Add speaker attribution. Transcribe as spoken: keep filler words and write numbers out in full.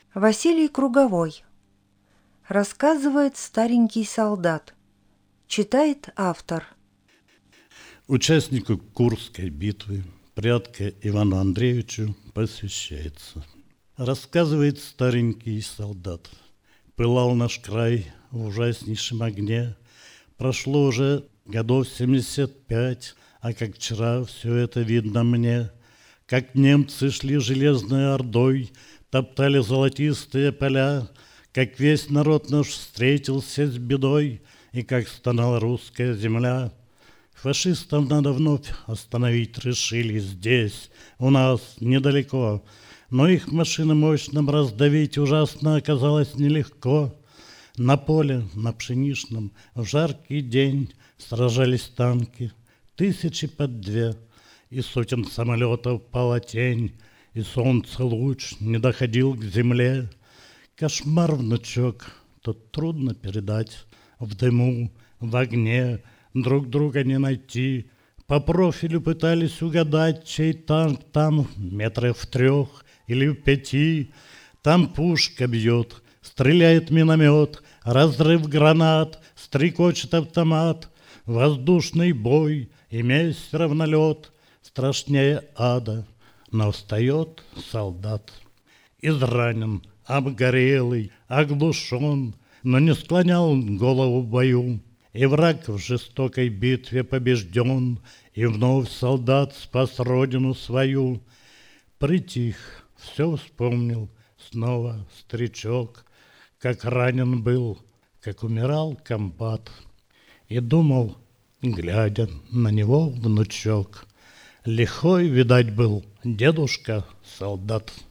Speaker 1: Василий Круговой. Рассказывает старенький солдат. Читает автор.
Speaker 2: Участнику Курской битвы, Прядко Ивану Андреевичу, посвящается. Рассказывает старенький солдат. Пылал наш край в ужаснейшем огне. Прошло уже годов семьдесят пять, а как вчера все это видно мне. Как немцы шли железной ордой, топтали золотистые поля, как весь народ наш встретился с бедой, и как стонала русская земля. Фашистов надо вновь остановить решили здесь, у нас, недалеко, но их машины мощным раздавить ужасно оказалось нелегко. На поле, на пшеничном, в жаркий день сражались танки, тысячи под две, и сотен самолетов пала тень, и солнце луч не доходил к земле. Кошмар, внучок, тут трудно передать. В дыму, в огне друг друга не найти. По профилю пытались угадать, чей танк там метрах в трех или в пяти. Там пушка бьет, стреляет миномет, разрыв гранат, стрекочет автомат. Воздушный бой и месть равнолет страшнее ада. Но встает солдат, изранен, обгорелый, оглушен, но не склонял голову в бою. И враг в жестокой битве побежден, и вновь солдат спас родину свою. Притих, все вспомнил снова старичок, как ранен был, как умирал комбат. И думал, глядя на него, внучок, лихой, видать, был дедушка солдат.